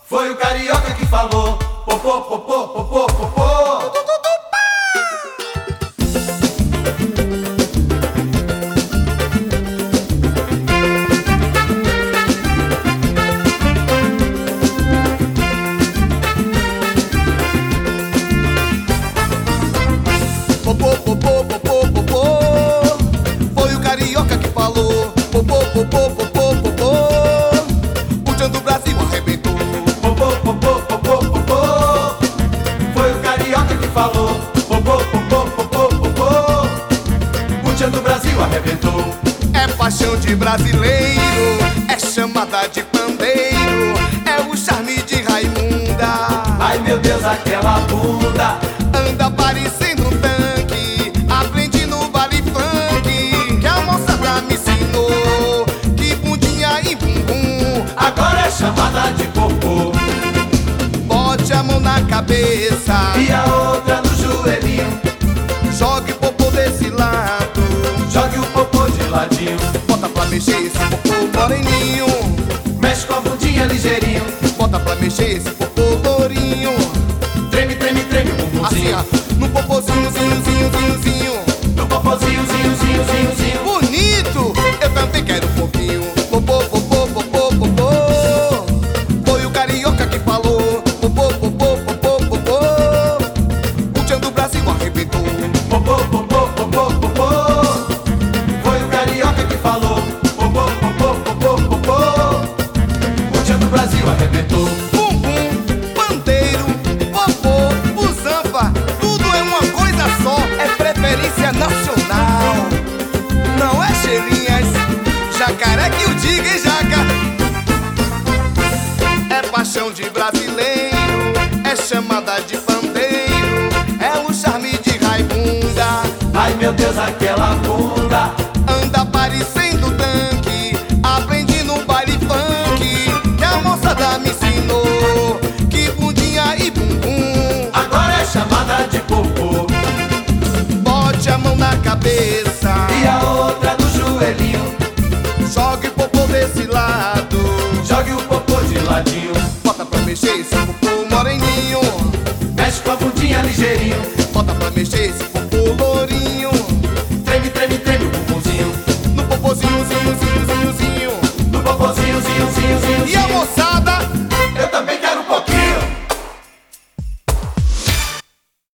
Foi o carioca que falou popô, popô, popô, popô. Popô, popô, popô, popô. Foi o carioca que falou popô, popô, popô, popô. O tchan do Brasil arrebentou. Popô, popô, popô, popô. Foi o carioca que falou popô, popô, popô, popô. O tchan do Brasil arrebentou. É paixão de brasileiro, é chamada de pandeiro, é o charme de Raimunda. Ai meu Deus, aquela bunda Anda parecendo um tanque, aprendi no baile funk, que a moçada me ensinou, que bundinha e bumbum. agora é chamada de popô. Bote a mão na cabeça E a outra no joelhinho. jogue o popô desse lado, Jogue o popô de ladinho. bota pra mexer esse popô moreninho, Mexe com a bundinha ligeirinho. bota pra mexer esse popô lourinho. Treme, treme, treme o Assim, bumbumzinho. ó, no popôzinho, zinho, zinho, zinho, zinho. No popozinho, zinho, zinho, zinho, zinho. Bonito, eu também quero um pouquinho. Popô, popô, popô, popô. Foi o carioca que falou popô, popô, popô, popô. O tchan do Brasil arrebentou. Popô, popô, popô, popô. Foi o carioca que falou popô, popô, popô, popô. O tchan do Brasil arrebentou. Bumbum, pandeiro, popô, busanfa, tudo é uma coisa só, é preferência nacional. Não é cheirinhas, jacaré que o diga, hein, jaca? É paixão de brasileiro, é chamada de pandeiro, é o charme de Raimunda. Ai meu Deus, aquela bunda Anda parecendo tanque, aprendi no baile funk, que a moçada me ensinou, que bundinha e bumbum. agora é chamada de popô. Bote a mão na cabeça, E a outra no joelhinho. jogue o popô desse lado, Jogue o popô de ladinho. bota pra mexer esse popô moreninho. Mexe com a bundinha ligeirinho.